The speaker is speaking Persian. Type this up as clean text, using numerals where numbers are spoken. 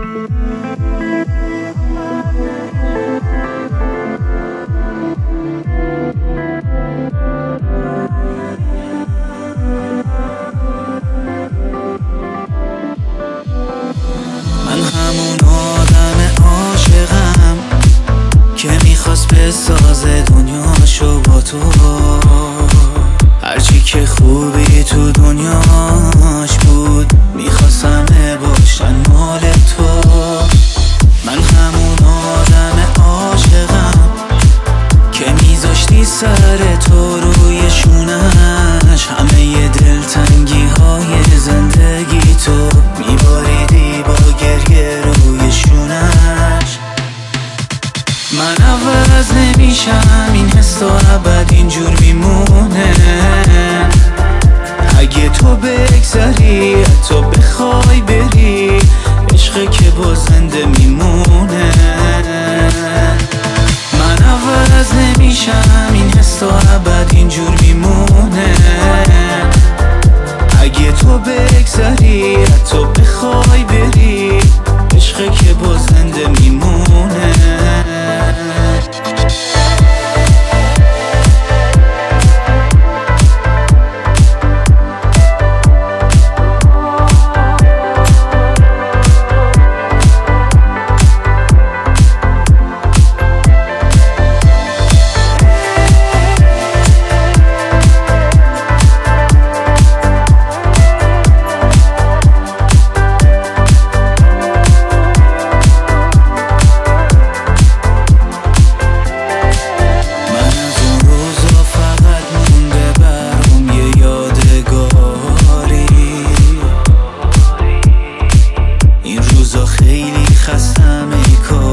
من همون آدم عاشقم که میخواست بسازه دنیاشو با تو، هرچی که خوبی تو دنیاش بود میخواست همه باشن مال تو. من همون آدم عاشقم که میذاشتی سر تو روی شونش، همه دلتنگی های زندگی تو میباریدی با گریه روی شونش. من عوض نمیشم، این حس تا ابد اینجور میمونه. اگه تو بگذری تو بخوای بری، عشقه که با زنده میمونه. من عوض نمیشم، این حس تا ابد اینجور میمونه. اگه تو بگذری تو بخوای بری، عشقه که با زنده میمونه. خیلی خستم ای کار